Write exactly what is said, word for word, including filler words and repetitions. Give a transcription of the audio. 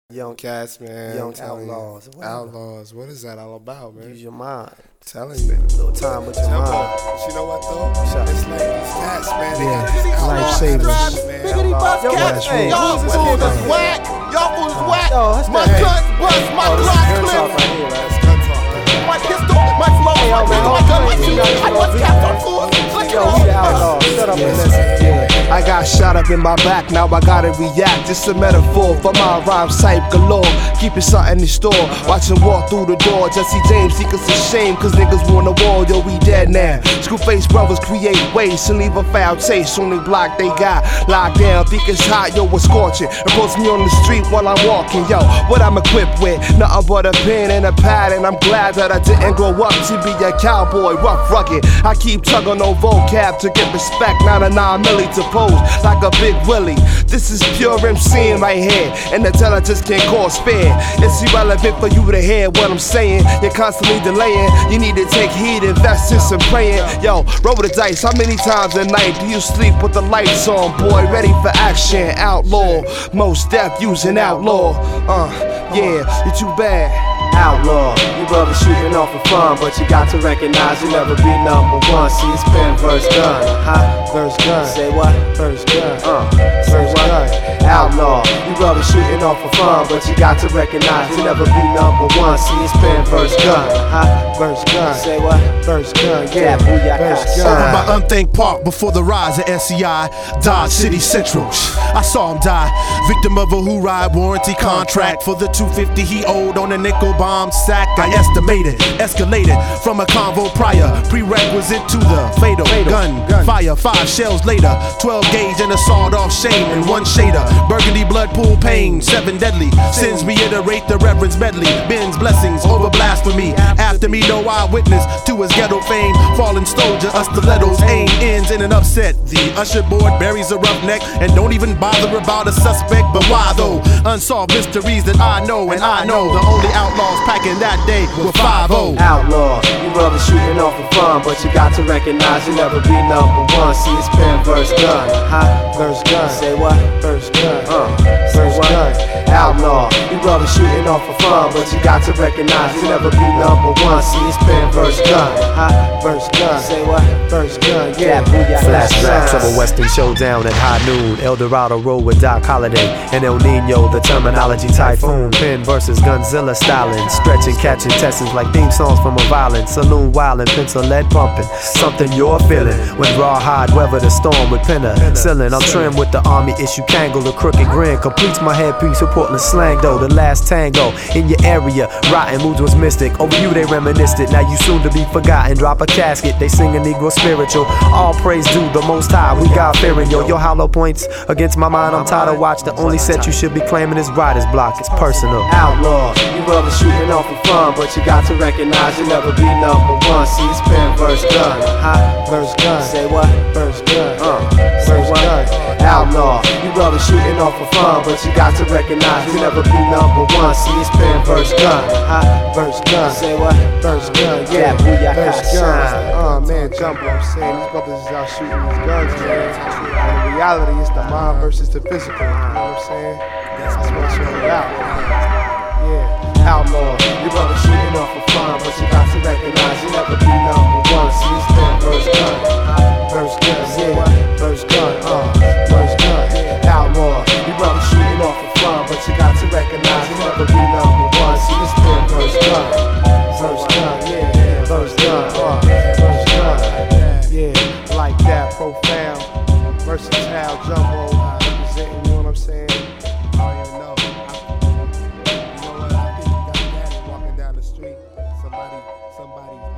Young Cats, man. Young Outlaws. You. Outlaws. What is that all about, man? Use your mind. Telling you. A little time with your Tempo. mind. But you know what, though? It's like these cats, man. They Yeah. got these outlaws, Lifesavers. man. Biggity bus Yo, cats, hey. y'all Who's this fools kid? is whack. Y'all fools is whack. Yo, that's My that. guns bust, my Oh, this is Glock gun talk clip, right here, right? That's gun talk, man. my pistol, my flow, Hey, yo, my man, pistol, my hold gun, on. my You shoes. know, I you bust know, caps you on know. fools. Look Yo, at we the all. outlaws. Shut up Yeah. and listen. Yeah. I got shot up in my back, now I gotta react. It's a metaphor for my rhymes type galore. Keep it something in store. Watch him walk through the door. Jesse James, think it's a shame, cause niggas want the wall, yo, we dead now. Screwface brothers create waste and leave a foul taste. Only block they got locked down. Think it's hot, yo, it's scorching. Approach me on the street while I'm walking, yo. What I'm equipped with, nothing but a pen and a pad. And I'm glad that I didn't grow up to be a cowboy, rough, rugged. I keep tugging on vocab to get respect, not a nine milli to pose like a big Willie. This is pure MCing right here, and the intelligence can cause fear. It's irrelevant for you to hear what I'm saying. You're constantly delaying. You need to take heed, invest in some praying. Yo, roll the dice. How many times a night do you sleep with the lights on, boy? Ready for action, outlaw. Most death using outlaw. Uh, yeah, you're too bad. Outlaw, you brother shooting off for fun, but you got to recognize you never be number one. See, it's pen verse gun, huh? Verse gun. Say what? Verse gun. Uh, verse gun. Outlaw, you brother shooting off for fun, but you got to recognize you never be number one. See, it's pen verse gun, huh? Verse gun. Say what? Verse gun. Yeah, verse Over gun. by Unthink Park before the rise of S C I, Dodge City Central. I saw him die, victim of a who ride warranty contract for the two fifty he owed on a nickel bomb sack. I estimated, escalated from a convo prior, prerequisite to the fatal gun, fire. Five shells later, twelve gauge and a sawed off shame and one shader. Burgundy blood pool pain, seven deadly sins. Reiterate the reverence medley. Ben's blessings over blasphemy. After me, no eyewitness to his ghetto fame. Fallen soldier, a stiletto's aim ends in an upset. The usher board buries a roughneck and don't even bother about a suspect. But why though? Unsolved mysteries that I know, and I know the only outlaws packing that day were five oh. Outlaw, you brother shooting off for fun, but you got to recognize you never be number one. See, it's pen verse gun, huh? Verse gun. Say what? Verse gun. Uh, verse gun. Outlaw, you brother shooting off for fun, but you got to recognize you never be number one. See, it's pen verse gun, huh? Verse gun. Say what? Verse gun. Yeah, booyah. Flashbacks of a Western showdown at high noon. El Dorado Road with Doc Holliday and El Nino, the terminology typhoon. Pen versus Gunzilla styling, stretching, catching testings like theme songs from a violent saloon, wildin', pencil lead pumping. Something you're feeling when rawhide weather the storm with penicillin. I'm trimmed with the army issue Kangol, the crooked grin completes my headpiece with Portland slang though. The last tango in your area, rotten moods was mystic. Over you they reminisced it. Now you soon to be forgotten. Drop a casket, they sing a Negro spiritual. All praise due the Most High. We got fearing yo. Your hollow points against my mind. I'm tired of watch. The only set you should be claiming is writer's block. It's personal. Outlaw, you brother shooting off for fun, but you got to recognize you never be number one. See, it's pen verse gun, huh? Verse gun. Say what? Verse gun. Uh, verse gun. Outlaw, you brother shooting off for fun, but you got to recognize you never be number one. See, it's pen verse gun, huh? Verse gun. Say what? Verse gun. Yeah, booyah. Verse guns. Oh man, jump what I'm saying. These brothers is out shooting these guns, man. And in reality, it's the mind versus the physical. You know what I'm saying? That's what it's all about. Yeah. Outlaw, you brother shooting off for fun, but you got to recognize you never be number one. See, it's pen verse gun, huh? Verse gun. Yeah, verse gun. Uh, verse gun. Outlaw, you brother shooting off for fun, but you got to recognize you never be number one. See, it's pen verse gun, verse gun. Yeah, verse gun. Uh, verse gun. Yeah, like that, profound, versatile, jumbo, representing, you know what I'm saying? I don't even know. I, you know what, I think you got daddy walking down the street. Somebody, somebody